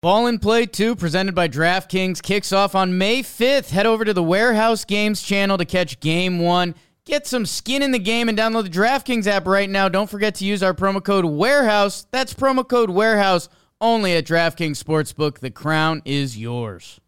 Ball and Play 2, presented by DraftKings, kicks off on May 5th. Head over to the Warehouse Games channel to catch Game 1. Get some skin in the game and download the DraftKings app right now. Don't forget to use our promo code WAREHOUSE. That's promo code WAREHOUSE only at DraftKings Sportsbook. The crown is yours.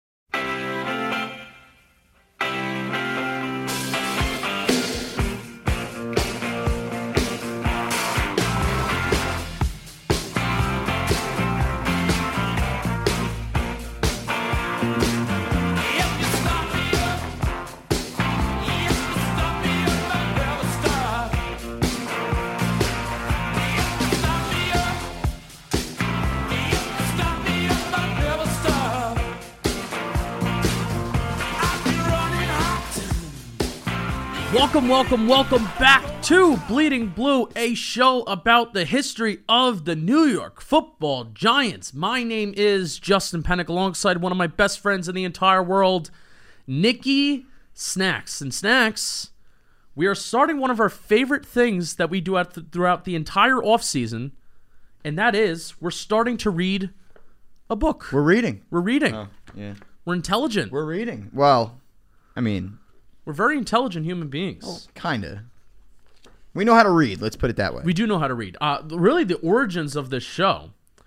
Welcome back to Bleeding Blue, a show about the history of the New York Football Giants. My name is Justin Pennick, alongside one of my best friends in the entire world, Nikki Snacks. And Snacks, we are starting one of our favorite things that we do throughout the entire offseason, and that is we're starting to read a book. We're reading. Oh, yeah. We're intelligent. We're reading. Well, I mean... We're very intelligent human beings. Well, kind of. We know how to read. Let's put it that way. We do know how to read. Really, the origins of this show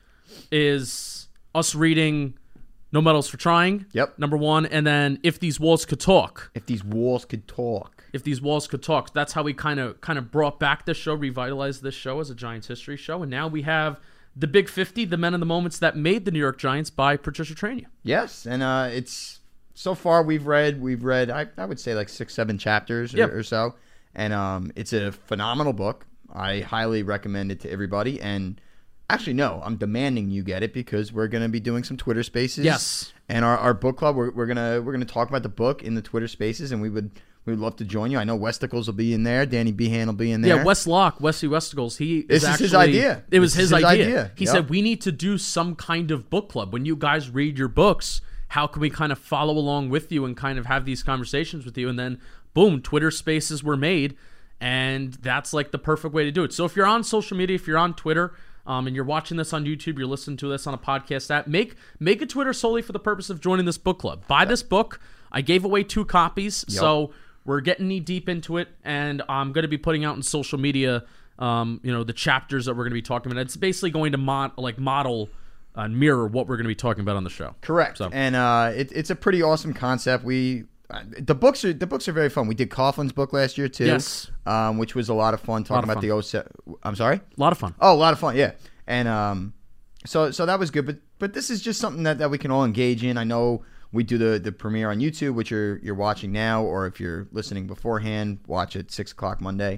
is us reading No Medals for Trying. Yep. Number one. And then If These Walls Could Talk. If These Walls Could Talk. If These Walls Could Talk. That's how we kind of brought back this show, revitalized this show as a Giants history show. And now we have The Big 50, The Men and the Moments That Made the New York Giants by Patricia Trania. Yes. And it's... So far, we've read. I would say like 6-7 chapters or so, and it's a phenomenal book. I highly recommend it to everybody. And actually, no, I'm demanding you get it because we're gonna be doing some Twitter Spaces. Yes. And our book club, we're gonna talk about the book in the Twitter Spaces, and we would love to join you. I know Westicles will be in there. Danny Behan will be in there. Yeah, Wesley Westicles. This is his idea. It was his idea. He Yep. said we need to do some kind of book club when you guys read your books. How can we kind of follow along with you and kind of have these conversations with you? And then, boom, Twitter Spaces were made, and that's like the perfect way to do it. So if you're on social media, if you're on Twitter, and you're watching this on YouTube, you're listening to this on a podcast app, make a Twitter solely for the purpose of joining this book club. Buy this book. I gave away 2 copies, so we're getting knee deep into it, and I'm going to be putting out in social media, the chapters that we're going to be talking about. It's basically going to model mirror what we're going to be talking about on the show. Correct. So. And it's a pretty awesome concept. The books are very fun. We did Coughlin's book last year too. Yes. Which was a lot of fun talking about the 07. I'm sorry? A lot of fun. Oh, a lot of fun, yeah. And so that was good, but this is just something that we can all engage in. I know we do the premiere on YouTube, which you're watching now, or if you're listening beforehand, watch it 6:00 Monday.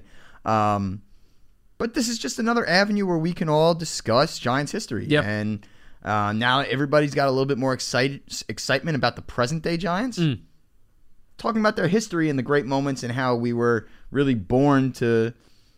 But this is just another avenue where we can all discuss Giants history. Yep. And now everybody's got a little bit more excitement about the present-day Giants. Talking about their history and the great moments and how we were really born to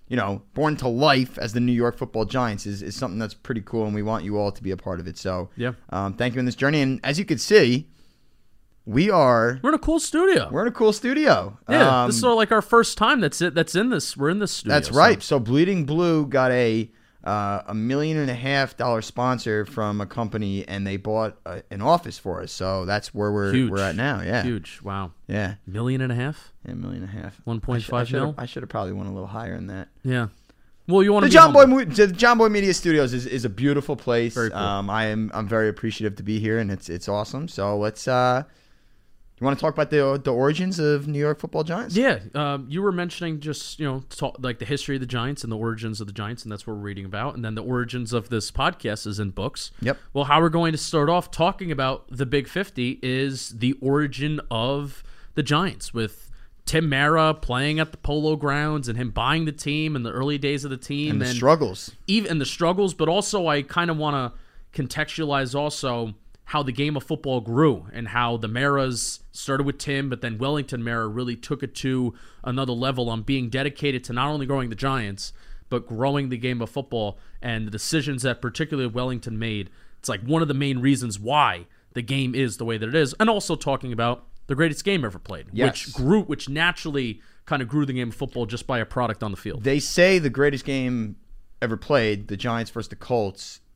life as the New York Football Giants is something that's pretty cool, and we want you all to be a part of it. So thank you in this journey. And as you can see, we're in a cool studio. Yeah, this is like our first time we're in this studio. That's right. So Bleeding Blue got a $1.5 million sponsor from a company, and they bought an office for us. So that's where we're at now. Yeah, huge. Wow. Yeah, $1.5 million. Yeah, $1.5 million. 1.5 mil. I should have probably went a little higher than that. Yeah. Well, you want to the John Boy Media Studios is a beautiful place. Very cool. I'm very appreciative to be here, and it's awesome. So let's. You want to talk about the origins of New York Football Giants? Yeah, you were mentioning just like the history of the Giants and the origins of the Giants, and that's what we're reading about. And then the origins of this podcast is in books. Yep. Well, how we're going to start off talking about the Big 50 is the origin of the Giants, with Tim Mara playing at the Polo Grounds and him buying the team in the early days of the team and the struggles, but also I kind of want to contextualize also how the game of football grew and how the Maras started with Tim, but then Wellington Mara really took it to another level on being dedicated to not only growing the Giants, but growing the game of football, and the decisions that particularly Wellington made. It's like one of the main reasons why the game is the way that it is, and also talking about the greatest game ever played, yes. which naturally kind of grew the game of football just by a product on the field. They say the greatest game ever played, the Giants versus the Colts,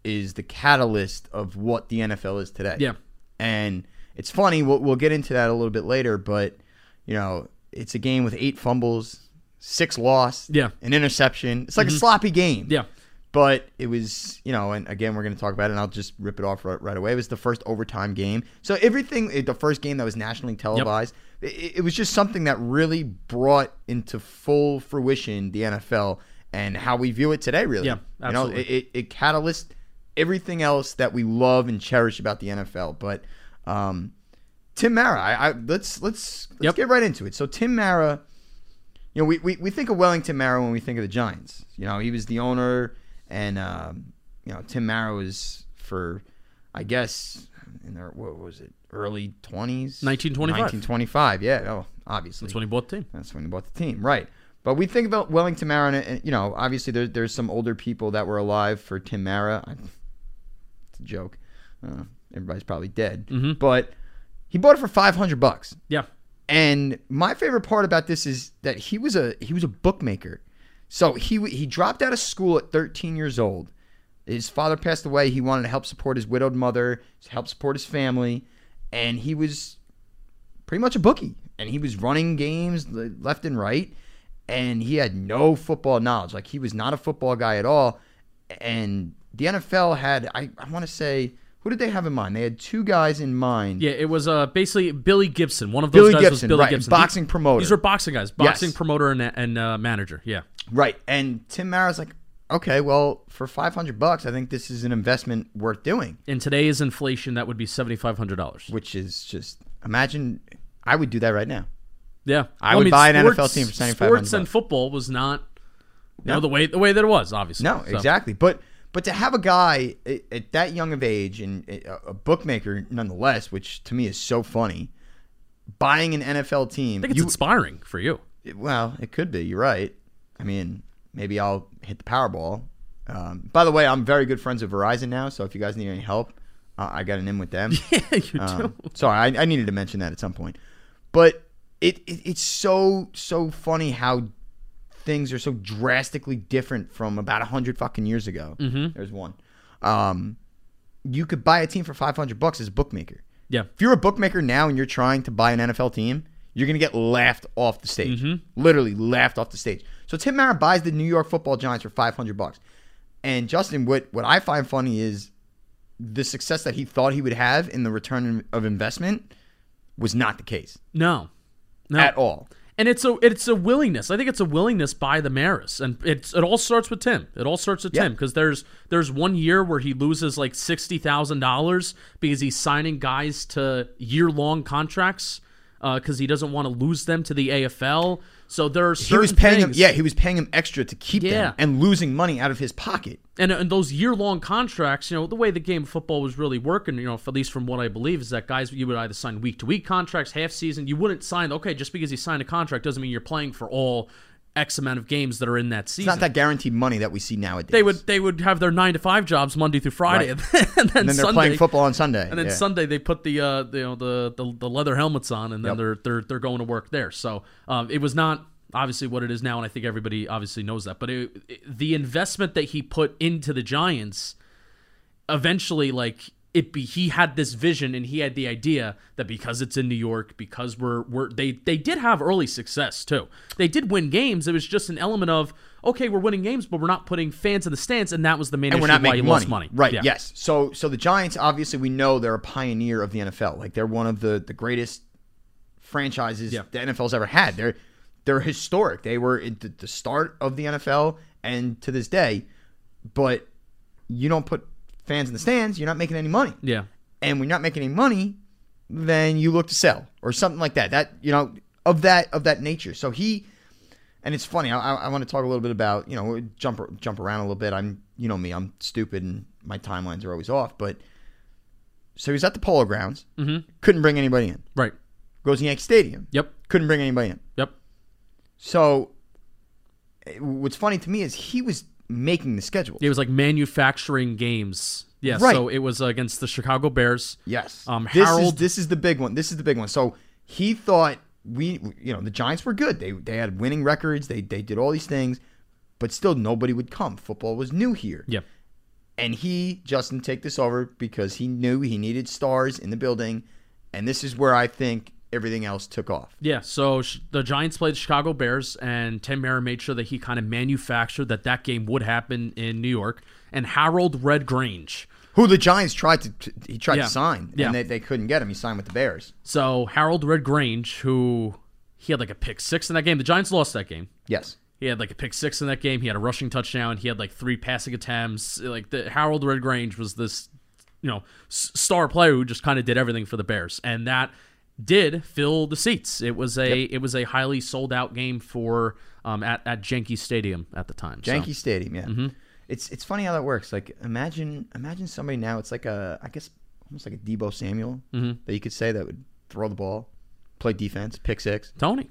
is the catalyst of what the NFL is today. Yeah. And it's funny, we'll get into that a little bit later, but, you know, it's a game with 8 fumbles, 6 lost, Yeah. an interception. It's like a sloppy game. Yeah. But it was, you know, and again, we're going to talk about it, and I'll just rip it off right away. It was the first overtime game. So everything, the first game that was nationally televised, it was just something that really brought into full fruition the NFL and how we view it today, really. Yeah, absolutely. You know, it catalyzed everything else that we love and cherish about the NFL. But Tim Mara, let's get right into it. So Tim Mara, you know, we think of Wellington Mara when we think of the Giants. You know, he was the owner. And, you know, Tim Mara was for, I guess, in their, what was it, early 20s? 1925, yeah. Oh, obviously. That's when he bought the team. That's when he bought the team, right. But we think about Wellington Mara, and you know, obviously there's some older people that were alive for Tim Mara. It's a joke. Everybody's probably dead. Mm-hmm. But he bought it for $500. Yeah. And my favorite part about this is that he was a bookmaker. So he dropped out of school at 13 years old. His father passed away. He wanted to help support his widowed mother, help support his family, and he was pretty much a bookie. And he was running games left and right, and he had no football knowledge. Like, he was not a football guy at all. And the NFL had, I want to say, who did they have in mind? They had 2 guys in mind. Yeah, it was basically Billy Gibson. One of those guys was Billy Gibson. Boxing promoter. These are boxing guys. Boxing Yes. promoter and manager. Yeah. Right. And Tim Mara's like, okay, well, for $500, I think this is an investment worth doing. In today's inflation, that would be $7,500. Which is just, imagine, I would do that right now. Yeah. I would buy an NFL team for $7,500. Sports and football was not, you know, the way that it was, obviously. No, So, exactly. But to have a guy at that young of age and a bookmaker nonetheless, which to me is so funny, buying an NFL team. I think it's inspiring for you. Well, it could be. You're right. I mean, maybe I'll hit the Powerball. By the way, I'm very good friends with Verizon now, so if you guys need any help, I got an in with them. Yeah, you do. Sorry, I needed to mention that at some point. But it's so funny how things are so drastically different from about 100 fucking years ago. Mm-hmm. There's one. You could buy a team for $500 as a bookmaker. Yeah. If you're a bookmaker now and you're trying to buy an NFL team, you're going to get laughed off the stage. Mm-hmm. Literally laughed off the stage. So Tim Mara buys the New York Football Giants for $500. And Justin, what I find funny is the success that he thought he would have in the return of investment was not the case. No. At all. And it's a willingness. I think it's a willingness by the Maras, and it all starts with Tim. It all starts with Tim, because there's one year where he loses like $60,000 because he's signing guys to year-long contracts because he doesn't want to lose them to the AFL. So there are certain he was paying things. him. He was paying him extra to keep them and losing money out of his pocket. And those year-long contracts, you know, the way the game of football was really working, you know, at least from what I believe, is that guys, you would either sign week-to-week contracts, half-season. You wouldn't sign, okay, just because you signed a contract doesn't mean you're playing for all X amount of games that are in that season. It's not that guaranteed money that we see nowadays. They would have their 9-to-5 jobs Monday through Friday, Right. and then they're Sunday, playing football on Sunday. and then Sunday they put the leather helmets on, and then they're going to work there. So it was not obviously what it is now, and I think everybody obviously knows that. But the investment that he put into the Giants, eventually, like he had this vision and he had the idea that because it's in New York, because they did have early success too. They did win games. It was just an element of, okay, we're winning games, but we're not putting fans in the stands, and that was the main issue. We're not why making he lost money. Right? Yeah. Yes. So the Giants, obviously, we know they're a pioneer of the NFL. Like, they're one of the greatest franchises the NFL's ever had. They're historic. They were at the start of the NFL and to this day. But you don't put fans in the stands, you're not making any money. Yeah. And when you're not making any money, then you look to sell or something like that. That, you know, of that nature. So and it's funny. I want to talk a little bit about, you know, jump around a little bit. You know me, I'm stupid and my timelines are always off. But so he's at the Polo Grounds, couldn't bring anybody in. Right. Goes to Yankee Stadium. Yep. Couldn't bring anybody in. Yep. So what's funny to me is he was making the schedule. It was like manufacturing games. Yeah. Right. So it was against the Chicago Bears. Yes. Harold. This is the big one. So he thought the Giants were good. They had winning records. They did all these things, but still nobody would come. Football was new here. Yep. And Justin, take this over because he knew he needed stars in the building. And this is where I think everything else took off. Yeah, so the Giants played the Chicago Bears, and Tim Mara made sure that he kind of manufactured that game would happen in New York. And Harold Red Grange, who the Giants tried to sign, Yeah. and they couldn't get him. He signed with the Bears. So Harold Red Grange, who he had like a pick six in that game. The Giants lost that game. Yes. He had like a pick six in that game. He had a rushing touchdown. He had like 3 passing attempts. Harold Red Grange was this, star player who just kind of did everything for the Bears, and that did fill the seats. It was a highly sold out game for at Yankee Stadium at the time. Yankee Stadium, yeah. Mm-hmm. It's funny how that works. Like imagine somebody now. It's like almost like a Deebo Samuel that you could say that would throw the ball, play defense, pick six. Tony,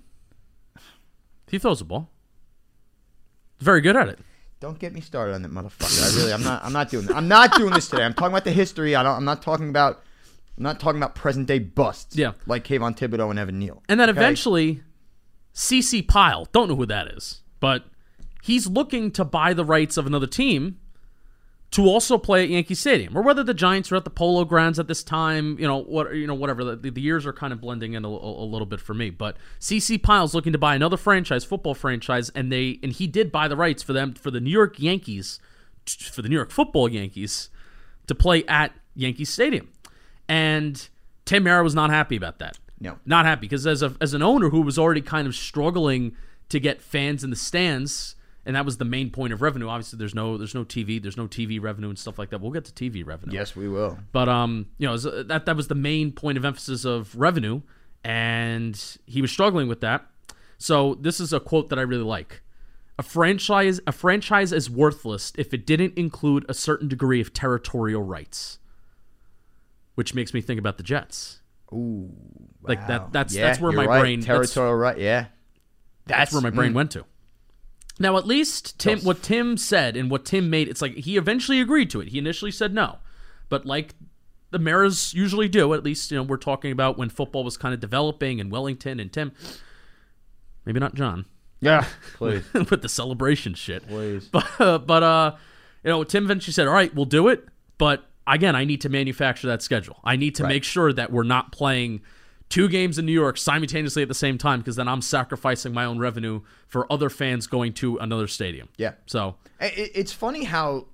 he throws the ball. Very good at it. Don't get me started on that motherfucker. I'm not doing that. I'm not doing this today. I'm talking about the history. I'm not talking about present day busts. Yeah. Like Kayvon Thibodeau and Evan Neal. And then eventually, C.C. Pyle, don't know who that is, but he's looking to buy the rights of another team to also play at Yankee Stadium, or whether the Giants were at the Polo Grounds at this time, whatever. The years are kind of blending in a little bit for me. But C.C. Pyle's looking to buy another football franchise, and he did buy the rights for the New York Yankees, for the New York Football Yankees, to play at Yankee Stadium. And Tim Mara was not happy about that. No, not happy, because as an owner who was already kind of struggling to get fans in the stands. And that was the main point of revenue. Obviously, there's no TV revenue and stuff like that. We'll get to TV revenue. Yes, we will. But that was the main point of emphasis of revenue, and he was struggling with that. So this is a quote that I really like: A franchise is worthless if it didn't include a certain degree of territorial rights. Which makes me think about the Jets. Ooh, wow. Like that's where my brain territorial right. Yeah, that's where my brain went to. Now, at least what Tim said and what Tim made, it's like he eventually agreed to it. He initially said no. But like the Maras usually do, at least we're talking about when football was kind of developing in Wellington, and Tim, maybe not John. Yeah, please. With the celebration shit. Please. But Tim eventually said, all right, we'll do it. But again, I need to manufacture that schedule. I need to make sure that we're not playing 2 games in New York simultaneously at the same time, because then I'm sacrificing my own revenue for other fans going to another stadium. Yeah. So it's funny how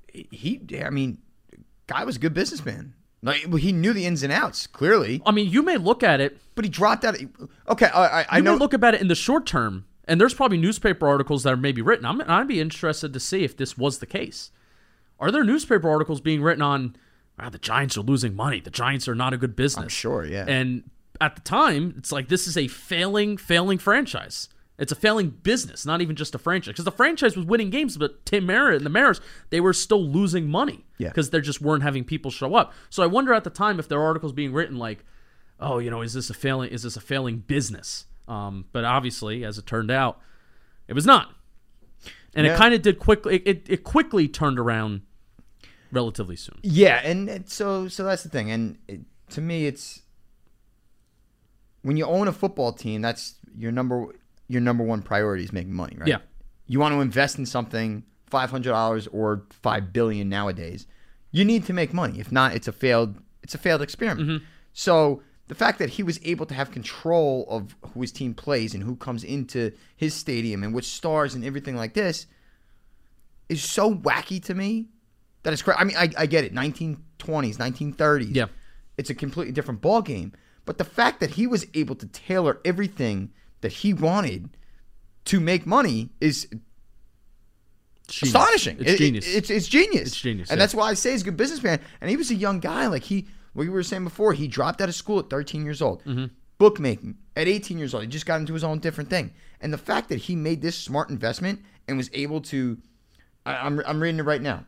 guy was a good businessman. Like he knew the ins and outs, clearly. I mean, you may look at it, but he dropped out. Okay, I know. You may look at it in the short term, and there's probably newspaper articles that are maybe written. I'd be interested to see if this was the case. Are there newspaper articles being written on, the Giants are losing money, the Giants are not a good business? I'm sure, yeah. And at the time, it's like this is a failing franchise. It's a failing business, not even just a franchise. Because the franchise was winning games, but Tim Mara and the Maras, they were still losing money. Yeah. Because they just weren't having people show up. So I wonder at the time if there are articles being written like, is this a failing business? But obviously, as it turned out, it was not. And it kind of did quickly. It quickly turned around relatively soon. Yeah, and so that's the thing. And to me, it's when you own a football team, that's your number one priority is making money, right? Yeah. You want to invest in something, $500 or $5 billion nowadays. You need to make money. If not, it's a failed experiment. Mm-hmm. So the fact that he was able to have control of who his team plays and who comes into his stadium and which stars and everything like this is so wacky to me that it's crazy. I mean, I get it. 1920s, 1930s. Yeah. It's a completely different ball game. But the fact that he was able to tailor everything that he wanted to make money is astonishing. It's genius. It's genius. It's genius. And that's why I say he's a good businessman. And he was a young guy. Like we were saying before, he dropped out of school at 13 years old. Mm-hmm. Bookmaking at 18 years old. He just got into his own different thing. And the fact that he made this smart investment and was able to, I'm reading it right now.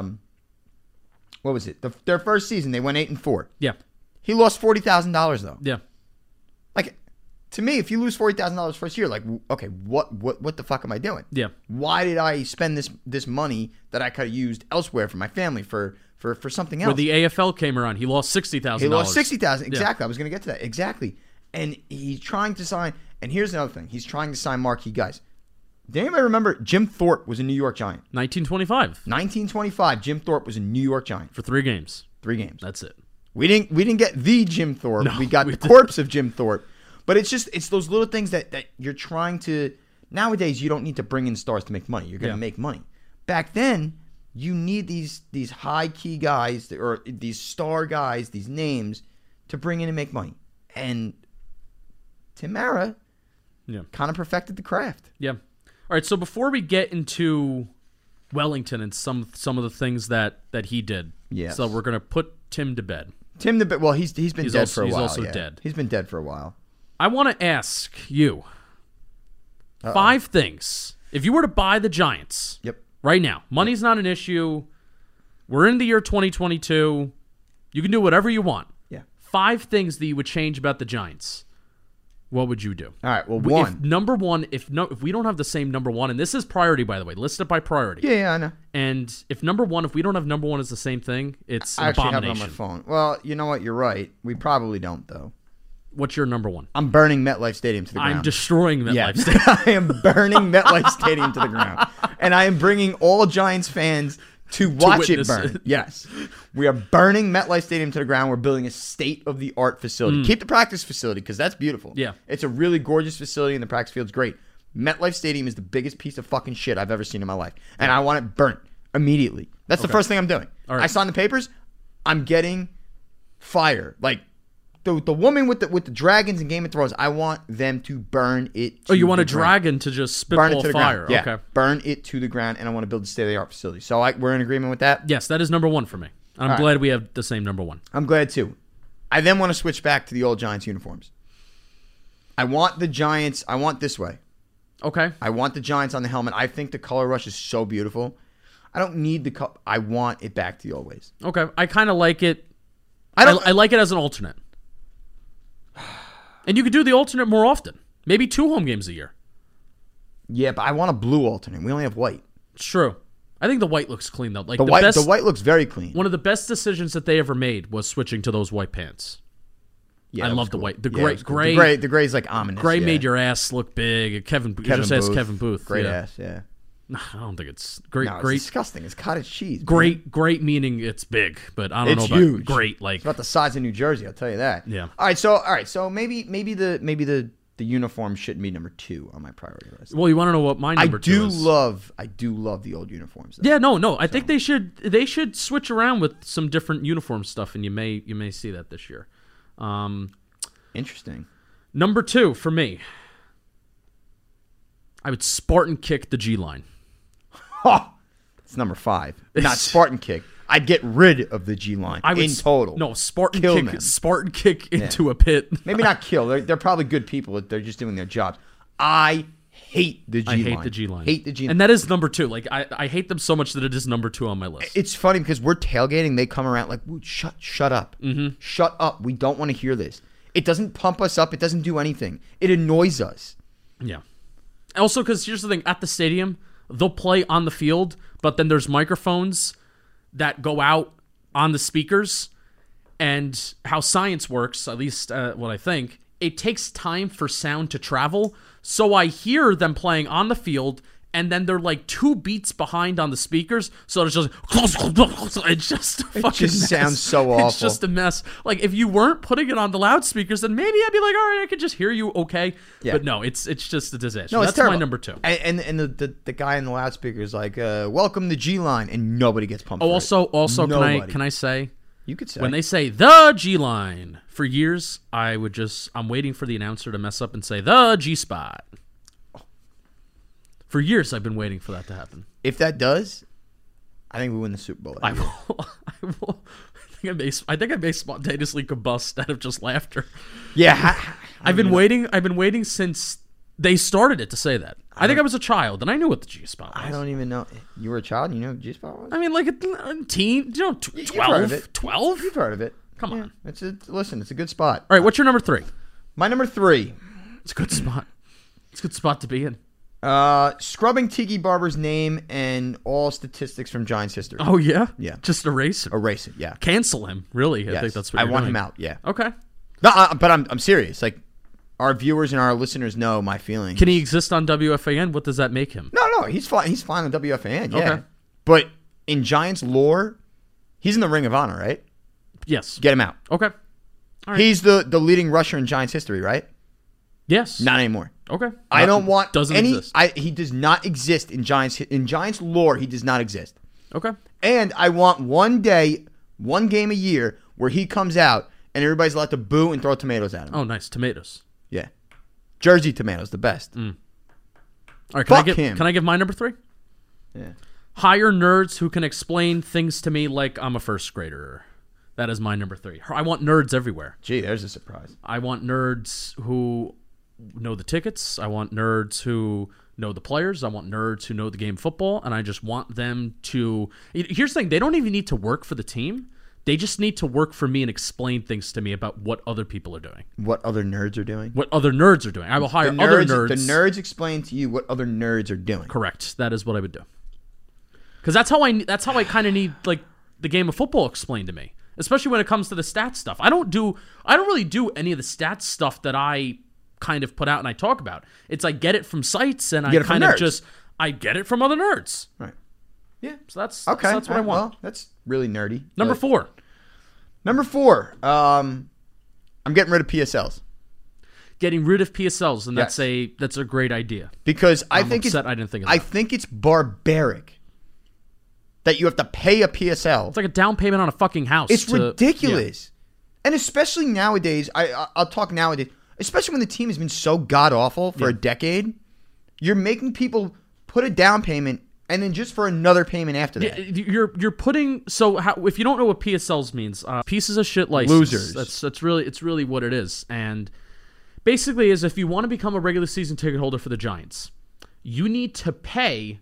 What was it? Their first season, they went 8-4. Yeah. He lost $40,000 though. Yeah. Like, to me, if you lose $40,000 first year, like, okay, what the fuck am I doing? Yeah. Why did I spend this money that I could have used elsewhere for my family for something else? When the AFL came around, he lost $60,000. He lost $60,000. Exactly. Yeah. I was going to get to that. Exactly. And he's trying to sign. And here's another thing. He's trying to sign marquee guys. Did anybody remember Jim Thorpe was a New York Giant? 1925 1925, Jim Thorpe was a New York Giant. for 3 games. 3 games. That's it. We didn't get the Jim Thorpe. No, we got we the didn't. corpse of Jim Thorpe. But it's those little things that you're trying to. Nowadays, you don't need to bring in stars to make money. You're going to make money. Back then, you need these high key guys or these star guys, these names to bring in and make money. And Tim Mara kind of perfected the craft. Yeah. All right. So before we get into Wellington and some of the things that he did, Yes. so we're gonna put Tim to bed. Well, he's been dead for a while. He's also yeah. dead. He's been dead for a while. I want to ask you 5 things. If you were to buy the Giants, Yep. right now, money's not an issue. We're in the year 2022. You can do whatever you want. Yeah. 5 things that you would change about the Giants. What would you do? All right. Well, If number one, if we don't have the same number one, and this is priority, by the way, listed by priority. Yeah, I know. And if we don't have number one as the same thing, it's an I actually have it on abomination. my phone. Well, you know what? You're right. We probably don't, though. What's your number one? I'm burning MetLife Stadium to the ground. I'm destroying MetLife Yeah. Stadium. I am burning MetLife Stadium to the ground. And I am bringing all Giants fans to watch it witness burn. it. Yes. We are burning MetLife Stadium to the ground. We're building a state-of-the-art facility. Keep the practice facility because that's beautiful. Yeah. It's a really gorgeous facility and the practice field's great. MetLife Stadium is the biggest piece of fucking shit I've ever seen in my life. And I want it burnt immediately. That's the first thing I'm doing. All right. I signed the papers. I'm getting fire. Like, the woman with the dragons in Game of Thrones, I want them to burn it to Oh, you want the a ground. dragon to just Burn it spitball to the fire? ground. Yeah. Okay. Burn it to the ground, and I want to build a state-of-the-art facility. So we're in agreement with that? Yes, that is number one for me. I'm right. glad we have the same number one. I'm glad, too. I then want to switch back to the old Giants uniforms. I want the Giants... I want this way. Okay. I want the Giants on the helmet. I think the color rush is so beautiful. I don't need the... I want it back to the old ways. Okay. I kind of like it. I don't... I like it as an alternate. And you could do the alternate more often. Maybe 2 home games a year. Yeah, but I want a blue alternate. We only have white. It's true. I think the white looks clean though. Like The white looks very clean. one of the best decisions that they ever made was switching to those white pants. Yeah, I that love was the cool. white. The Yeah, gray, it was cool. gray, The gray's like ominous. gray yeah. made your ass look big. Kevin Kevin just Booth. Kevin Booth. Great yeah. ass, yeah. No, I don't think it's great. No, it's great, disgusting. It's cottage cheese. man. great meaning it's big, but I don't It's know about huge. great. Like It's about the size of New Jersey. I'll tell you that. Yeah. All right. So maybe the uniform shouldn't be number 2 on my priority list. well, you want to know what my number 2 is? I do love the old uniforms. Though. Yeah, no. I think they should switch around with some different uniform stuff, and you may see that this year. Interesting. Number 2 for me, I would Spartan kick the G line. It's number 5. Not Spartan kick. I'd get rid of the G line in total. No, Spartan Kill kick. them. Spartan kick into a pit. Maybe not kill. They're probably good people. They're just doing their jobs. I hate the G line. I hate the G line. Hate the G line. And that is number 2. Like I hate them so much that it is number 2 on my list. It's funny because we're tailgating. They come around like, shut up. Mm-hmm. Shut up. We don't want to hear this. It doesn't pump us up. It doesn't do anything. It annoys us. Yeah. Also, because here's the thing: at the stadium, they'll play on the field, but then there's microphones that go out on the speakers. And how science works, at least what I think, it takes time for sound to travel. So I hear them playing on the field, and then they're like 2 beats behind on the speakers. So it's just it's just a fucking just mess. sounds so awful. It's just a mess. Like if you weren't putting it on the loudspeakers, then maybe I'd be like, all right, I could just hear you, okay. Yeah. But no, it's just a disaster. No, it's That's terrible. my number 2. And the guy in the loudspeaker is like, welcome the G line, and nobody gets pumped. Oh, for it. also, Nobody. can I say, You could say when they say the G line, for years I'm waiting for the announcer to mess up and say the G spot. For years I've been waiting for that to happen. if that does, I think we win the Super Bowl. that I year. will. I think I may spontaneously combust out of just laughter. Yeah, I've been waiting since they started it to say that. I think I was a child and I knew what the G spot was. I don't even know. You were a child. You know what G spot was? I mean, like a teen, 12, You've heard of it. 12. You've heard of it. Come on. It's a good spot. All right, what's your number 3? My number 3. It's a good spot. It's a good spot to be in. Scrubbing Tiki Barber's name and all statistics from Giants history. Oh yeah, Yeah. Just erase him. Erase it. Yeah. Cancel him. Really, I Yes. think that's what I you're want doing. him out. Yeah. Okay. No, but I'm serious. Like, our viewers and our listeners know my feelings. Can he exist on WFAN? What does that make him? No, he's fine. He's fine on WFAN. Yeah, Okay. but in Giants lore, he's in the Ring of Honor, right? Yes. Get him out. Okay. All right. He's the leading rusher in Giants history, right? Yes. Not anymore. Okay. I don't want doesn't any. exist. He does not exist in Giants lore. He does not exist. Okay. And I want one game a year where he comes out and everybody's allowed to boo and throw tomatoes at him. Oh, nice. Tomatoes. Yeah, Jersey tomatoes, the best. All right. Fuck him. Can I give my number 3? Yeah. Hire nerds who can explain things to me like I'm a first grader. That is my number 3. I want nerds everywhere. Gee, there's a surprise. I want nerds who know the tickets. I want nerds who know the players. I want nerds who know the game of football. And I just want them to... Here's the thing. They don't even need to work for the team. They just need to work for me and explain things to me about what other people are doing. What other nerds are doing? What other nerds are doing. I will hire other nerds. The nerds explain to you what other nerds are doing. Correct. That is what I would do. Because that's how I kind of need like the game of football explained to me, especially when it comes to the stats stuff. I don't really do any of the stats stuff that I kind of put out and I talk about. It's I get it from sites and I kind of just I get it from other nerds. Right. Yeah. So that's Okay. So that's what I want. Well, that's really nerdy. Number 4. Number 4. I'm getting rid of PSLs Getting rid of PSLs, and Yes. that's a great idea. because I I'm think upset I didn't think of that. I think it's barbaric that you have to pay a PSL. It's like a down payment on a fucking house. It's to- ridiculous. And especially nowadays, I'll talk nowadays, especially when the team has been so god-awful for a decade, you're making people put a down payment and then just for another payment after that. You're putting if you don't know what PSLs means, pieces of shit license. Losers. That's really what it is. And basically, is if you want to become a regular season ticket holder for the Giants, you need to pay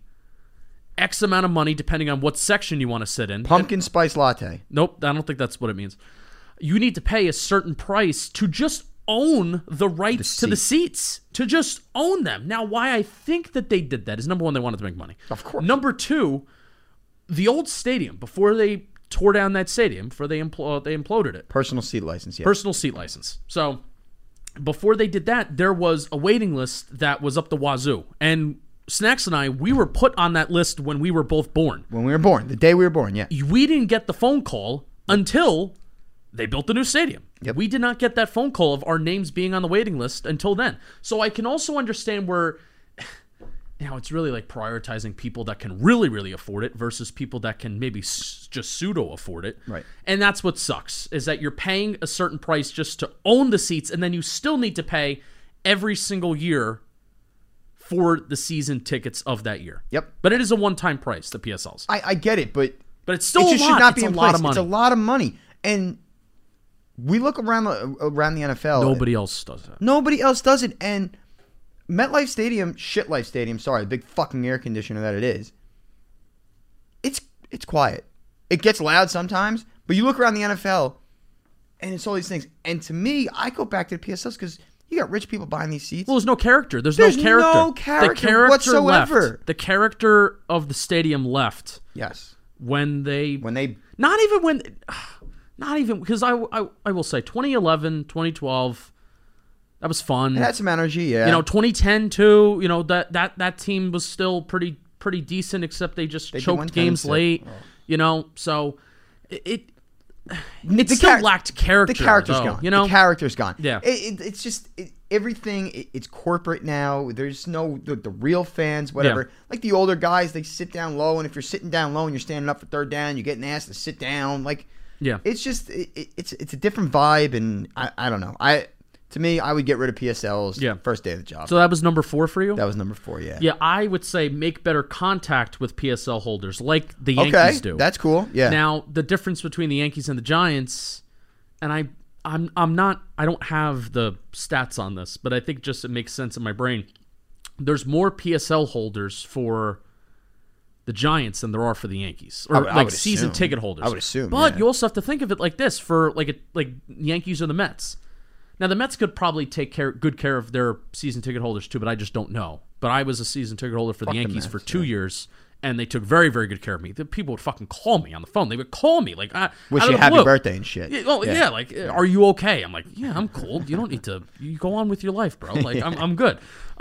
X amount of money depending on what section you want to sit in. Pumpkin spice latte. Nope, I don't think that's what it means. You need to pay a certain price to just own the rights to the seats, to just own them. Now, why I think that they did that is, number 1, they wanted to make money. Of course. Number 2, the old stadium, before they tore down that stadium, before they imploded it. Personal seat license, yeah. Personal seat license. So before they did that, there was a waiting list that was up the wazoo. And Snacks and I, we were put on that list when we were both born. When we were born. The day we were born, yeah. We didn't get the phone call until they built the new stadium. Yep. We did not get that phone call of our names being on the waiting list until then. So I can also understand where now it's really like prioritizing people that can really, really afford it versus people that can maybe just pseudo afford it. Right. And that's what sucks, is that you're paying a certain price just to own the seats, and then you still need to pay every single year for the season tickets of that year. Yep. But it is a one-time price, the PSLs. I get it, but But it's still it just a lot. should not be It's in a lot place. of money. It's a lot of money. And we look around the NFL. Nobody else does that. Nobody else does it. And MetLife Stadium, Shitlife Stadium, sorry, the big fucking air conditioner that it is, it's quiet. It gets loud sometimes, but you look around the NFL, and it's all these things. And to me, I go back to the PSLs because you got rich people buying these seats. Well, there's no character. There's There's no character. no character the character whatsoever. Left. The character of the stadium left Yes. when they Not even because I will say 2011, 2012, that was fun. It had some energy, yeah. 2010 too. That team was still pretty decent, except they just went choked 10-6. games late. So it The still lacked character. The character's though, gone. The character's gone. Yeah. It's just everything. It's corporate now. There's no the real fans. Whatever. Yeah. Like the older guys, they sit down low, and if you're sitting down low and you're standing up for third down, you're getting asked to sit down. Like, yeah, it's just it's a different vibe, and I don't know. To me, I would get rid of PSLs. Yeah. First day of the job. So that was number 4 for you. That was number 4. Yeah. Yeah, I would say make better contact with PSL holders like the Yankees do. That's cool. Yeah. Now, the difference between the Yankees and the Giants, and I'm not, I don't have the stats on this, but I think just it makes sense in my brain. There's more PSL holders for the Giants than there are for the Yankees, or I like would season assume. ticket holders. I would assume, but yeah. you also have to think of it like this: for like Yankees or the Mets. Now, the Mets could probably take good care of their season ticket holders too, but I just don't know. But I was a season ticket holder for the Fuck the Yankees Mets, for 2 years, and they took very, very good care of me. The people would fucking call me on the phone. They would call me like, wish out you of the happy blue. birthday and shit. Yeah, like, are you okay? I'm like, yeah, I'm cool. You don't need to. You go on with your life, bro. Like, I'm good.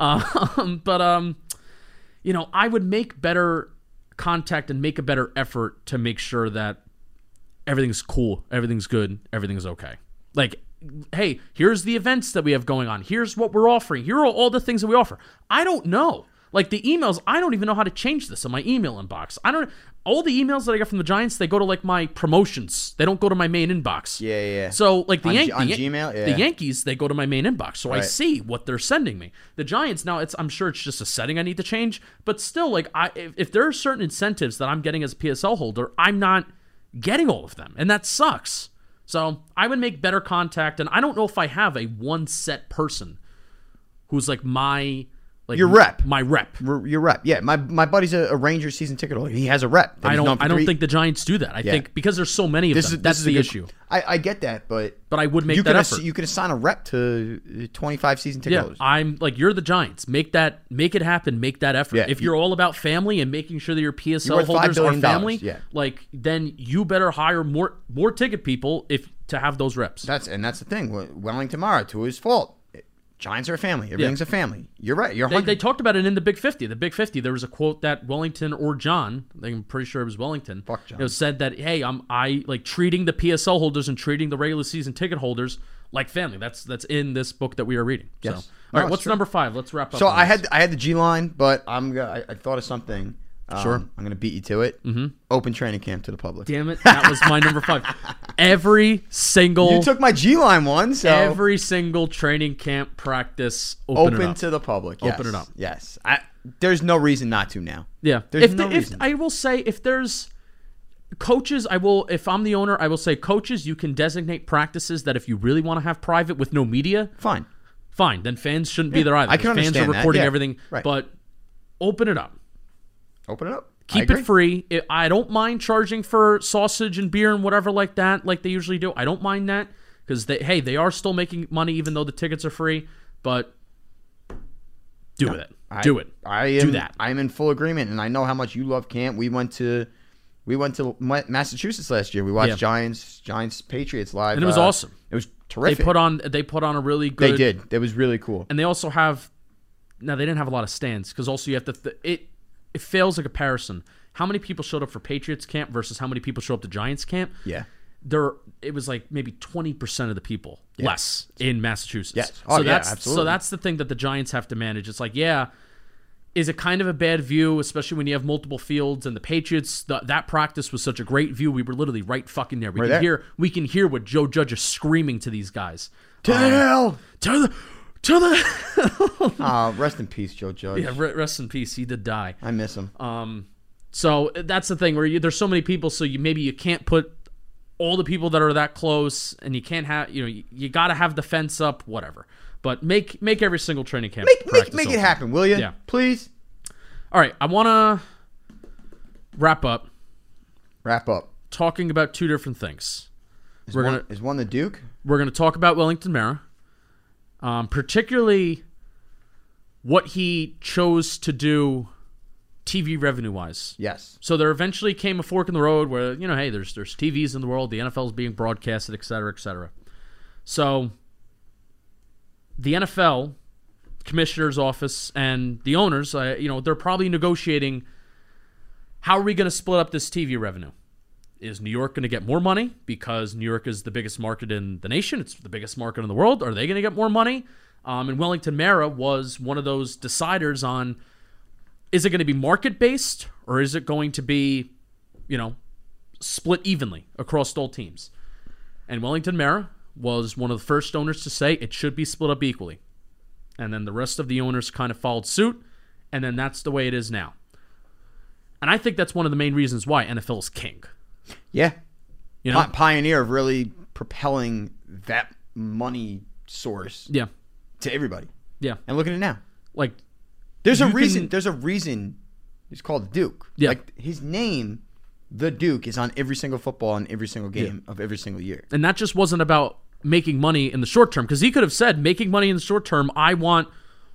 But you know, I would make better contact and make a better effort to make sure that everything's cool, everything's good, everything's okay. Like, hey, here's the events that we have going on. Here's what we're offering. Here are all the things that we offer. I don't know. Like the emails, I don't even know how to change this in my email inbox. All the emails that I get from the Giants, they go to like my promotions. They don't go to my main inbox. Yeah. So like on Gmail, the Yankees, they go to my main inbox. So I see what they're sending me. The Giants, now I'm sure it's just a setting I need to change, but still, like if there are certain incentives that I'm getting as a PSL holder, I'm not getting all of them, and that sucks. So I would make better contact, and I don't know if I have a one set person who's like my. Like your rep. My rep. Your rep. Yeah, my buddy's a Rangers season ticket holder. He has a rep. I don't think the Giants do that. I think because there's so many of them, that's the issue. I get that, but I would make that effort. You could assign a rep to 25 season ticket holders. I'm like, you're the Giants. Make it happen. Make that effort. Yeah, if you're all about family and making sure that your PSL holders are family, like then you better hire more ticket people to have those reps. That's the thing. Wellington Mara, to his fault. Giants are a family. Everything's a family. You're right. They talked about it in the Big 50. The Big 50, there was a quote that Wellington or John, I'm pretty sure it was Wellington, Fuck John. Said that, hey, I like treating the PSL holders and treating the regular season ticket holders like family. That's in this book that we are reading. Yes. So, all right, what's number 5? Let's wrap up. So I had the G line, but I thought of something. Sure. I'm going to beat you to it. Mm-hmm. Open training camp to the public. Damn it. That was my number 5. Every single... You took my G-line one, so... Every single training camp practice, open to the public. Yes. Open it up. Yes. There's no reason not to now. Yeah. There's no reason. I will say, if there's... Coaches, if I'm the owner, I will say, coaches, you can designate practices that if you really want to have private with no media... Fine. Then fans shouldn't be there either. I can understand fans are recording that. everything. Right. But open it up. Open it up. Keep it free. I don't mind charging for sausage and beer and whatever like that, like they usually do. I don't mind that because they are still making money even though the tickets are free. But do it. Do it. Do that. I am in full agreement, and I know how much you love camp. We went to Massachusetts last year. We watched Giants Patriots live, and it was awesome. It was terrific. They put on a really good. They did. It was really cool. And they also have. Now they didn't have a lot of stands because also you have to. It fails a comparison. How many people showed up for Patriots camp versus how many people showed up to Giants camp? Yeah. It was like maybe 20% of the people less in Massachusetts. Yes. Absolutely. So that's the thing that the Giants have to manage. It's like, is it kind of a bad view, especially when you have multiple fields and the Patriots, that practice was such a great view. We were literally right fucking there. We can hear what Joe Judge is screaming to these guys. To the hell! To the rest in peace, Joe Judge. Yeah, rest in peace. He did die. I miss him. So that's the thing where there's so many people, so you can't put all the people that are that close, and you can't have you got to have the fence up, whatever. But make every single training camp make it happen, will you? Yeah, please. All right, I want to wrap up. Talking about two different things. Is one the Duke? We're gonna talk about Wellington Mara. Particularly what he chose to do TV revenue-wise. Yes. So there eventually came a fork in the road where, hey, there's TVs in the world, the NFL is being broadcasted, et cetera, et cetera. So the NFL commissioner's office and the owners, they're probably negotiating, how are we going to split up this TV revenue? Is New York going to get more money because New York is the biggest market in the nation? It's the biggest market in the world. Are they going to get more money? And Wellington Mara was one of those deciders on, is it going to be market-based or is it going to be, split evenly across all teams? And Wellington Mara was one of the first owners to say it should be split up equally. And then the rest of the owners kind of followed suit, and then that's the way it is now. And I think that's one of the main reasons why NFL is king. Yeah. Pioneer of really propelling that money source to everybody. Yeah. And look at it now. Like, there's a reason he's called the Duke. Yeah. Like, his name, the Duke, is on every single football and every single game of every single year. And that just wasn't about making money in the short term, because he could have said, making money in the short term, I want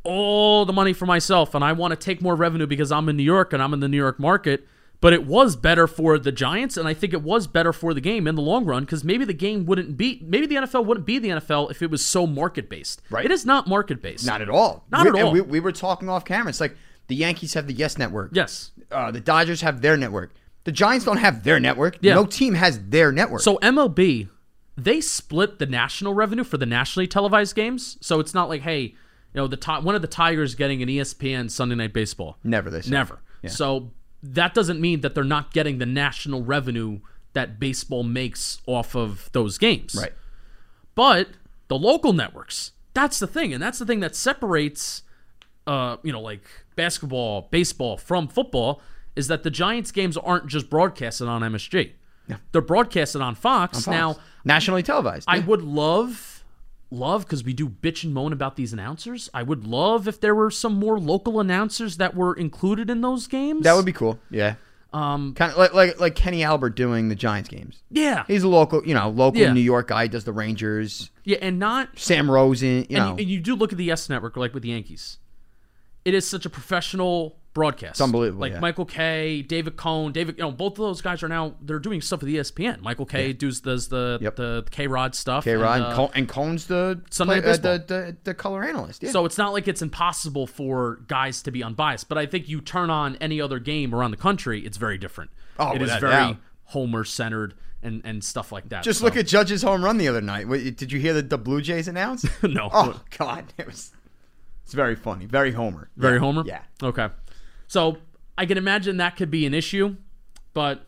all the money for myself and I want to take more revenue because I'm in New York and I'm in the New York market. But it was better for the Giants, and I think it was better for the game in the long run because maybe the game wouldn't be, maybe the NFL wouldn't be the NFL if it was so market-based. Right. It is not market-based. Not at all. Not at all. And we were talking off camera. It's like the Yankees have the Yes Network. Yes. The Dodgers have their network. The Giants don't have their network. Yeah. No team has their network. So MLB, they split the national revenue for the nationally televised games. So it's not like, hey, one of the Tigers getting an ESPN Sunday Night Baseball. Never they say. Never. Yeah. So that doesn't mean that they're not getting the national revenue that baseball makes off of those games. Right. But the local networks, that's the thing. And that's the thing that separates, like basketball, baseball from football, is that the Giants games aren't just broadcasted on MSG. Yeah. They're broadcasted on Fox. Now, nationally televised. I would love, because we do bitch and moan about these announcers, I would love if there were some more local announcers that were included in those games. That would be cool. Yeah. Kind of like Kenny Albert doing the Giants games. Yeah. He's a local Yeah. New York guy, does the Rangers. Yeah, and not... Sam Rosen, and you do look at the Yes Network, like with the Yankees. It is such a professional broadcast. It's unbelievable. Like Michael Kay, David Cohn, both of those guys are now, they're doing stuff with ESPN. Michael Kay does the K-Rod stuff. K-Rod, and Cohn's the Sunday Night Baseball. The color analyst. Yeah. So it's not like it's impossible for guys to be unbiased, but I think you turn on any other game around the country, it's very different. Oh, it is without very doubt. Homer-centered and stuff like that. Just look at Judge's home run the other night. Did you hear the Blue Jays announce? No. Oh, God. It's very funny. Very Homer. Very Homer? Yeah. Okay. So I can imagine that could be an issue, but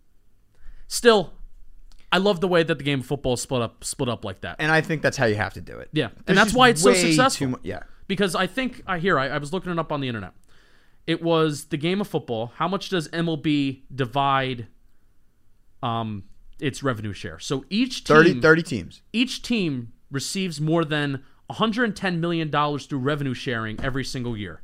still, I love the way that the game of football is split up like that. And I think that's how you have to do it. Yeah. There's And that's just why it's so way successful. yeah. Because I think, I was looking it up on the internet. It was the game of football. How much does MLB divide its revenue share? So each team... 30 teams. Each team receives more than $110 million through revenue sharing every single year.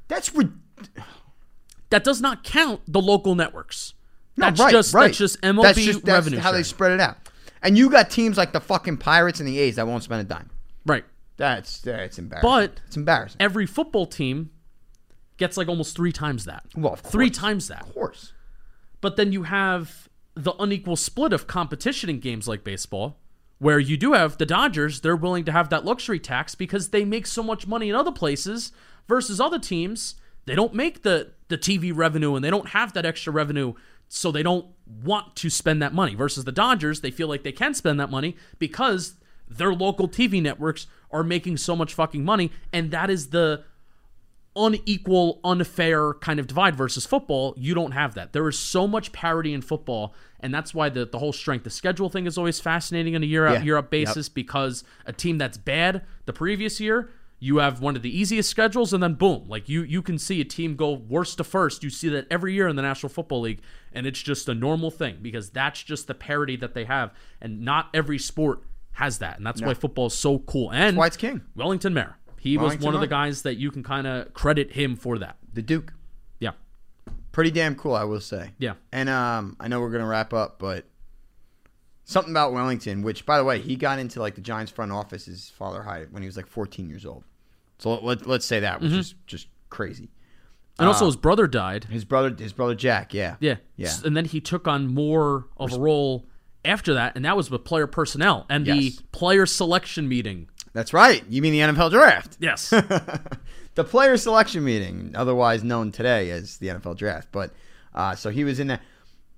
That does not count the local networks. That's just MLB that's revenue how they sharing. spread it out. And you got teams like the fucking Pirates and the A's that won't spend a dime. Right. That's embarrassing. But it's embarrassing. Every football team gets like almost 3 times that. Well, of course. 3 times that. Of course. But then you have the unequal split of competition in games like baseball, where you do have the Dodgers, they're willing to have that luxury tax because they make so much money in other places versus other teams. They don't make the TV revenue and they don't have that extra revenue, so they don't want to spend that money. Versus the Dodgers, they feel like they can spend that money because their local TV networks are making so much fucking money, and that is the unequal, unfair kind of divide. Versus football, you don't have that. There is so much parity in football, and that's why the whole strength of schedule thing is always fascinating on a year-out basis, because a team that's bad the previous year, you have one of the easiest schedules, and then boom, like you can see a team go worst to first. You see that every year in the National Football League, and it's just a normal thing because that's just the parity that they have, and not every sport has that, and that's why football is so cool. And that's why it's king. Wellington Mara. He was one of the guys that you can kind of credit him for that. The Duke. Yeah. Pretty damn cool, I will say. Yeah. And I know we're going to wrap up, but something about Wellington, which, by the way, he got into like the Giants front office, his father hired when he was like 14 years old. So let's say that, which is just crazy. And also his brother died. His brother Jack, yeah. Yeah. Yeah. And then he took on more of a role after that, and that was with player personnel and the player selection meeting. That's right. You mean the NFL draft? Yes. The player selection meeting, otherwise known today as the NFL draft. But so he was in that.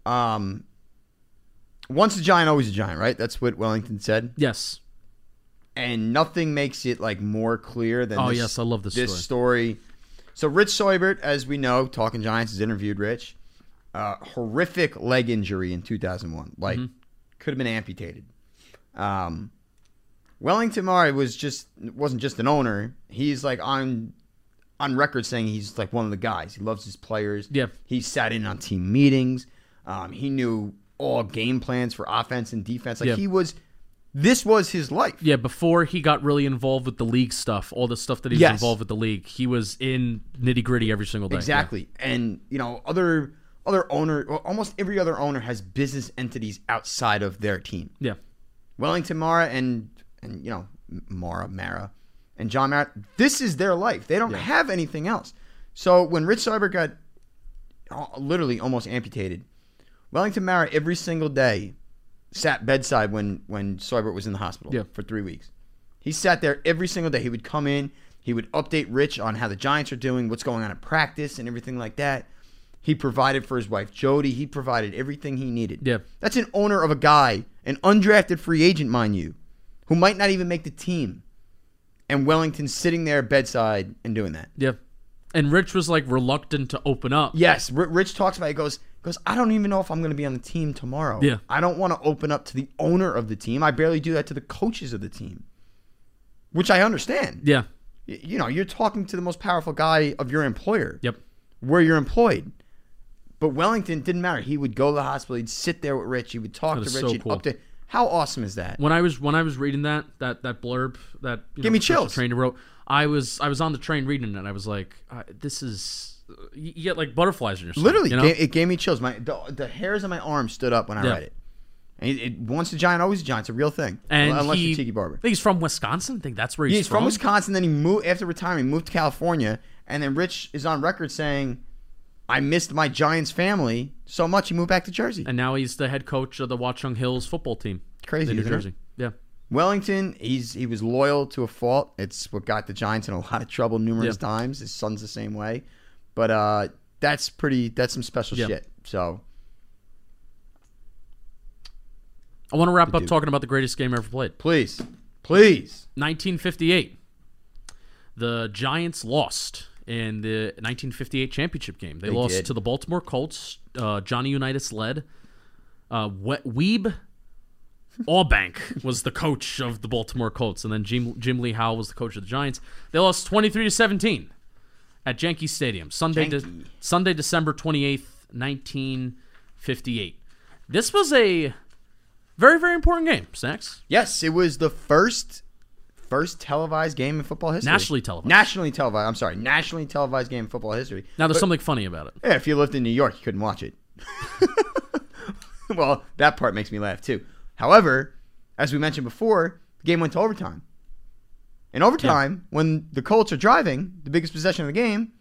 Once a Giant, always a Giant, right? That's what Wellington said. Yes. And nothing makes it like more clear than I love this story. So Rich Seubert, as we know, Talking Giants has interviewed Rich. Horrific leg injury in 2001. Like, could have been amputated. Wellington Mara wasn't just an owner. He's like on record saying he's like one of the guys. He loves his players. Yeah. He sat in on team meetings. He knew all game plans for offense and defense. Like this was his life. Yeah, before he got really involved with the league stuff, all the stuff that he was involved with the league, he was in nitty-gritty every single day. Exactly. Yeah. And, other owner, almost every other owner has business entities outside of their team. Yeah. Wellington Mara and Mara and John Mara, this is their life. They don't have anything else. So when Rich Seibert got literally almost amputated, Wellington Mara every single day sat bedside when Seibert was in the hospital for 3 weeks. He sat there every single day. He would come in. He would update Rich on how the Giants are doing, what's going on at practice, and everything like that. He provided for his wife, Jody. He provided everything he needed. Yeah. That's an owner of a guy, an undrafted free agent, mind you, who might not even make the team. And Wellington's sitting there bedside and doing that. Yeah. And Rich was like reluctant to open up. Yes. Rich talks about it. He goes, I don't even know if I'm going to be on the team tomorrow. Yeah. I don't want to open up to the owner of the team. I barely do that to the coaches of the team, which I understand. Yeah. You know, you're talking to the most powerful guy of your employer. Yep. Where you're employed. But Wellington didn't matter. He would go to the hospital. He'd sit there with Rich. He would talk to Rich. So He'd cool. update. How awesome is that? When I was reading that blurb that Give me chills. Trainer wrote, I was on the train reading it, and I was like, this is, you get like butterflies in your stomach. Literally, you know? it gave me chills. The hairs on my arm stood up when I read it. And once a Giant, always a Giant. It's a real thing. And unless you're Tiki Barber. I think he's from Wisconsin. I think that's where he's from Wisconsin. Then he moved after retirement. He moved to California, and then Rich is on record saying, "I missed my Giants family so much." He moved back to Jersey, and now he's the head coach of the Watchung Hills football team. Crazy, in New isn't Jersey. it? Yeah. Wellington, he was loyal to a fault. It's what got the Giants in a lot of trouble numerous times. His son's the same way, but that's some special shit. So. I want to wrap up talking about the greatest game ever played. Please. 1958. The Giants lost in the 1958 championship game. They lost to the Baltimore Colts. Johnny Unitas led. Weeb Allbank was the coach of the Baltimore Colts, and then Jim Lee Howell was the coach of the Giants. They lost 23-17 at Yankee Stadium, Sunday, December 28th, 1958. This was a very, very important game, Snacks. Yes, it was the first televised game in football history. Nationally televised. Nationally televised game in football history. Now, there's something funny about it. Yeah, if you lived in New York, you couldn't watch it. Well, that part makes me laugh, too. However, as we mentioned before, the game went to overtime. In overtime, when the Colts are driving, the biggest possession of the game,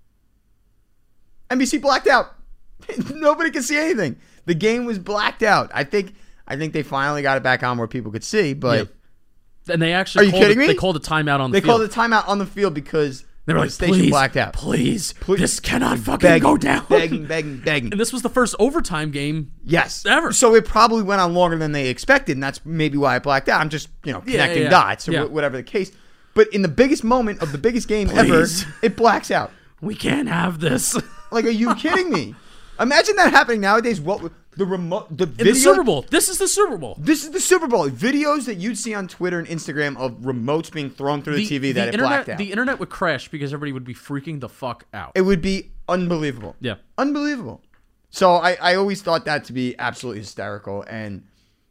NBC blacked out. Nobody could see anything. The game was blacked out. I think they finally got it back on where people could see, but and they actually they called a timeout on the field. They called a timeout on the field because they were like, the station blacked out. Please, this cannot fucking go down. Begging. And this was the first overtime game ever. So it probably went on longer than they expected, and that's maybe why it blacked out. I'm just, connecting dots or whatever the case. But in the biggest moment of the biggest game ever, it blacks out. We can't have this. Like, are you kidding me? Imagine that happening nowadays. What the video? In the Super Bowl. This is the Super Bowl. This is the Super Bowl. Videos that you'd see on Twitter and Instagram of remotes being thrown through the TV that it blacked out. The internet would crash because everybody would be freaking the fuck out. It would be unbelievable. Yeah. Unbelievable. So I always thought that to be absolutely hysterical. And,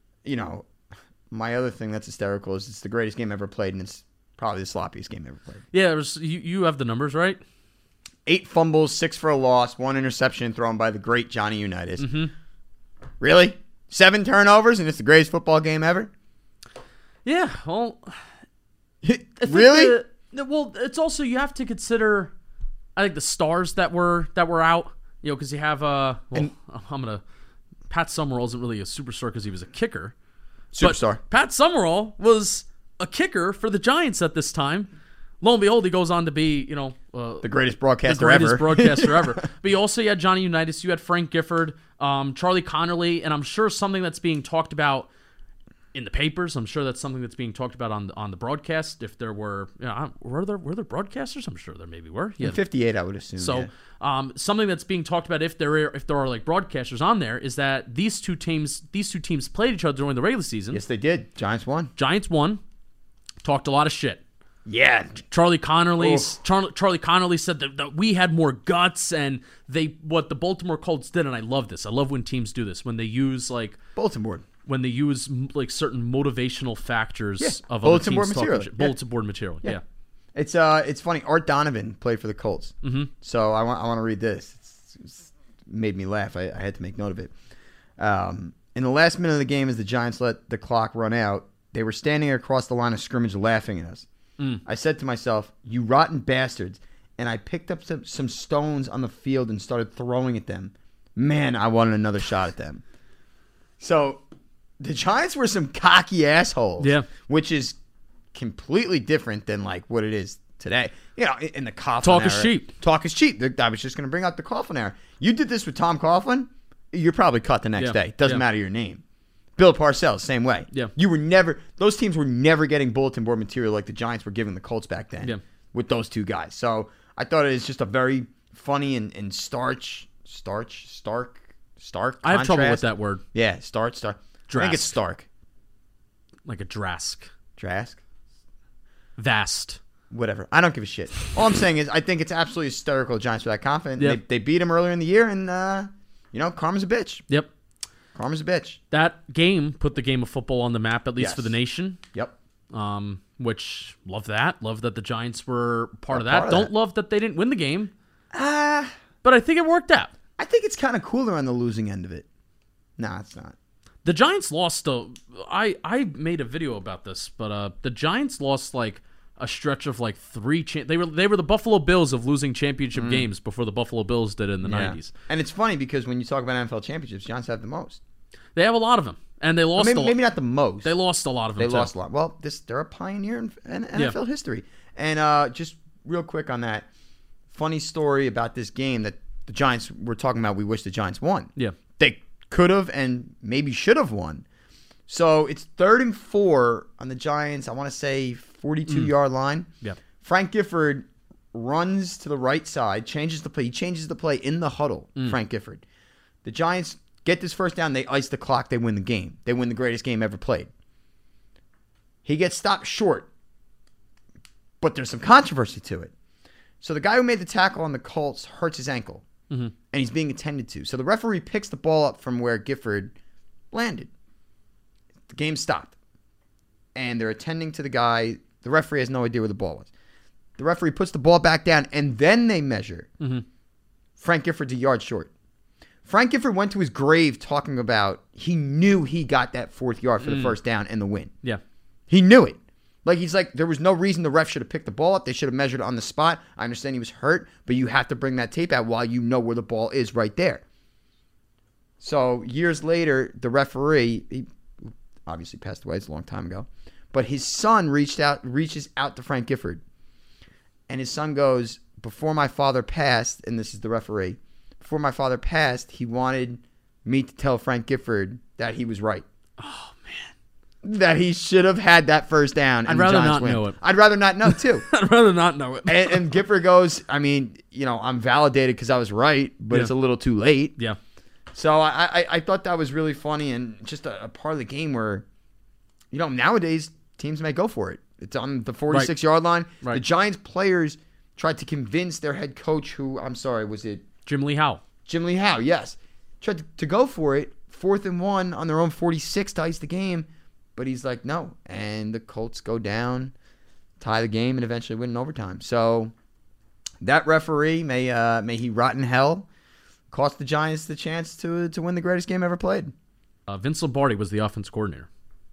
my other thing that's hysterical is it's the greatest game ever played, and it's probably the sloppiest game ever played. Yeah, you have the numbers, right? 8 fumbles, 6 for a loss, 1 interception thrown by the great Johnny Unitas. Mm-hmm. Really? 7 turnovers, and it's the greatest football game ever? Yeah, well... Really? Well, it's also, you have to consider, I think, the stars that were out, because you have, Pat Summerall isn't really a superstar because he was a kicker. Superstar. But Pat Summerall was a kicker for the Giants at this time. Lo and behold, he goes on to be, the greatest broadcaster ever. But you also had Johnny Unitas, you had Frank Gifford, Charlie Connerly, and I'm sure something that's being talked about in the papers. I'm sure that's something that's being talked about on the broadcast. If there were, were there broadcasters? I'm sure there maybe were. Yeah. In 58, I would assume. So, something that's being talked about if there are like broadcasters on there is that these two teams played each other during the regular season. Yes, they did. Giants won. Talked a lot of shit. Yeah, Charlie Connerly said that we had more guts, and what the Baltimore Colts did, and I love this. I love when teams do this, when they use bulletin board certain motivational factors of bulletin board material. Bulletin board material. Yeah. It's funny. Art Donovan played for the Colts, so I want to read this. It's made me laugh. I had to make note of it. In the last minute of the game, as the Giants let the clock run out, they were standing across the line of scrimmage laughing at us. I said to myself, "You rotten bastards." And I picked up some stones on the field and started throwing at them. Man, I wanted another shot at them. So the Giants were some cocky assholes. Yeah. Which is completely different than like what it is today. You know, in the Coughlin Talk era. is cheap. Talk is cheap. I was just going to bring up the Coughlin era. You did this with Tom Coughlin, you're probably cut the next day. Doesn't matter your name. Bill Parcells, same way. Yeah. You were never, those teams were never getting bulletin board material like the Giants were giving the Colts back then with those two guys. So I thought it was just a very funny and stark I have trouble with contrast. that word. Yeah, stark. I think it's Drask. stark. Like a drask. Drask? Vast. Whatever. I don't give a shit. All I'm saying is I think it's absolutely hysterical the Giants were that confident. Yep. They beat him earlier in the year, and, karma's a bitch. Yep. Karma's a bitch. That game put the game of football on the map, at least Yes. for the nation. Yep. Which, love that. Love that the Giants were part of Part that. of Don't that. love that they didn't win the game. I But I think it worked out. think it's kind of cooler on the losing end of it. Nah, it's not. The Giants lost I made a video about this, but the Giants lost like a stretch of like three. They were the Buffalo Bills of losing championship games before the Buffalo Bills did in the '90s. And it's funny because when you talk about NFL championships, Giants have the most. They have a lot of them, and they lost. Maybe not the most. They lost a lot of them. They too. lost a lot. Well, they're a pioneer in NFL history. And just real quick on that, funny story about this game that the Giants were talking about. We wish the Giants won. Yeah. They could have and maybe should have won. So it's 3rd and 4 on the Giants, I want to say 42-yard line. Yeah. Frank Gifford runs to the right side, changes the play. He changes the play in the huddle, Frank Gifford. The Giants get this first down. They ice the clock. They win the game. They win the greatest game ever played. He gets stopped short, but there's some controversy to it. So the guy who made the tackle on the Colts hurts his ankle, and he's being attended to. So the referee picks the ball up from where Gifford landed. The game stopped, and they're attending to the guy. The referee has no idea where the ball was. The referee puts the ball back down, and then they measure. Frank Gifford's a yard short. Frank Gifford went to his grave talking about he knew he got that 4th yard for the first down and the win. Yeah. He knew it. He's like, there was no reason the ref should have picked the ball up. They should have measured it on the spot. I understand he was hurt, but you have to bring that tape out while you know where the ball is right there. So years later, the referee, he obviously passed away. It's a long time ago. But his son reaches out to Frank Gifford. And his son goes, before my father passed, and this is the referee, before my father passed, he wanted me to tell Frank Gifford that he was right. Oh man. That he should have had that first down. I'd rather not know it. I'd rather not know, too. I'd rather not know it. and Gifford goes, I'm validated because I was right, but it's a little too late. Yeah. So I thought that was really funny and just a part of the game where, nowadays teams may go for it. It's on the 46-yard line. Right. The Giants players tried to convince their head coach, who, I'm sorry, was it Jim Lee Howe? Jim Lee Howe, yes. Tried to go for it, 4th and 1 on their own 46 to ice the game. But he's like, no. And the Colts go down, tie the game, and eventually win in overtime. So that referee, may he rot in hell, cost the Giants the chance to win the greatest game ever played. Vince Lombardi was the offense coordinator.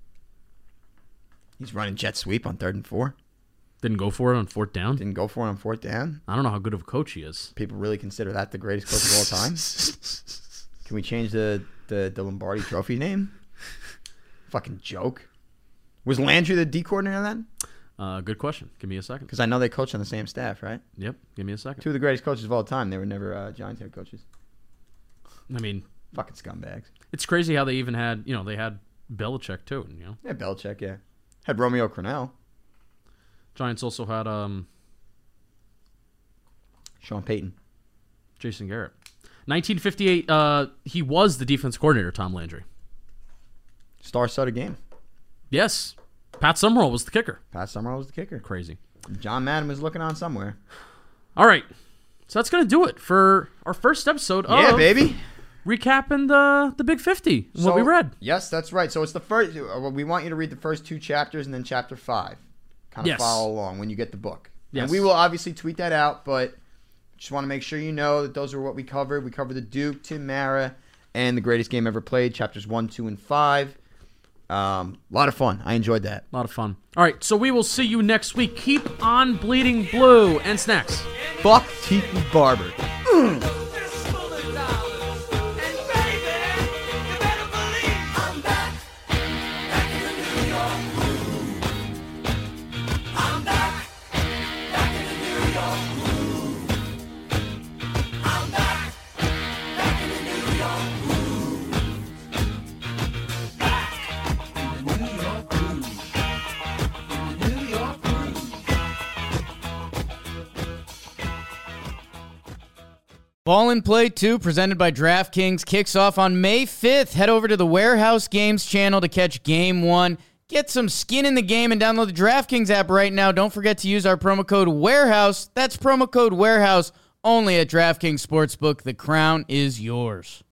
He's running jet sweep on 3rd and 4. Didn't go for it on 4th down. Didn't go for it on 4th down. I don't know how good of a coach he is. People really consider that the greatest coach of all time. Can we change the Lombardi Trophy name? Fucking joke. Was Landry the D coordinator then? Good question. Give me a second. Because I know they coach on the same staff, right? Yep. Give me a second. 2 of the greatest coaches of all time. They were never Giants head coaches. I mean, fucking scumbags. It's crazy how they even had, they had Belichick too. Yeah, Belichick. Yeah, had Romeo Crennel. Giants also had Sean Payton. Jason Garrett. 1958. He was the defense coordinator. Tom Landry. Star-studded game. Yes. Pat Summerall was the kicker. Pat Summerall was the kicker. Crazy. John Madden was looking on somewhere. All right. So that's going to do it for our first episode of... Yeah, baby. Recapping the Big 50, what we read. Yes, that's right. So it's the first... We want you to read the first 2 chapters and then chapter 5. Kind of follow along when you get the book. Yes. And we will obviously tweet that out, but just want to make sure you know that those are what we covered. We covered the Duke, Tim Mara, and the greatest game ever played, chapters 1, 2, and 5. A lot of fun. I enjoyed that. A lot of fun. All right, so we will see you next week. Keep on bleeding blue and snacks. Fuck Tiki Barber. Ball and Play 2, presented by DraftKings, kicks off on May 5th. Head over to the Warehouse Games channel to catch Game 1. Get some skin in the game and download the DraftKings app right now. Don't forget to use our promo code WAREHOUSE. That's promo code WAREHOUSE only at DraftKings Sportsbook. The crown is yours.